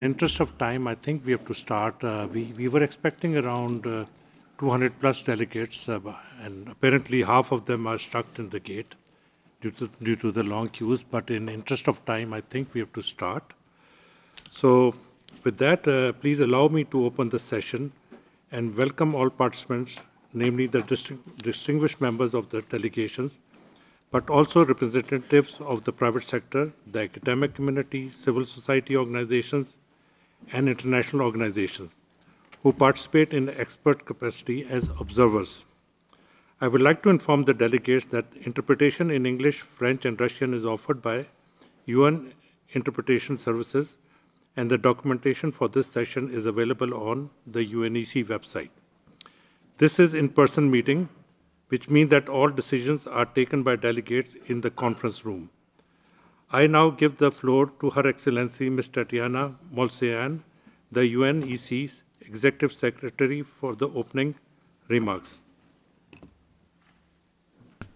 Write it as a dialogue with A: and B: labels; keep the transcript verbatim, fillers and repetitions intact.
A: Interest of time, I think we have to start. Uh, we, we were expecting around uh, two hundred plus delegates, uh, and apparently half of them are stuck in the gate due to, due to the long queues. But in interest of time, I think we have to start. So with that, uh, please allow me to open the session and welcome all participants, namely the disting- distinguished members of the delegations, but also representatives of the private sector, the academic community, civil society organizations, and international organizations who participate in expert capacity as observers. I would like to inform the delegates that interpretation in English, French, and Russian is offered by U N Interpretation Services, and the documentation for this session is available on the U N E C website. This is in-person meeting, which means that all decisions are taken by delegates in the conference room. I now give the floor to Her Excellency Miz Tatiana Molseyan, the U N E C's Executive Secretary, for the opening remarks.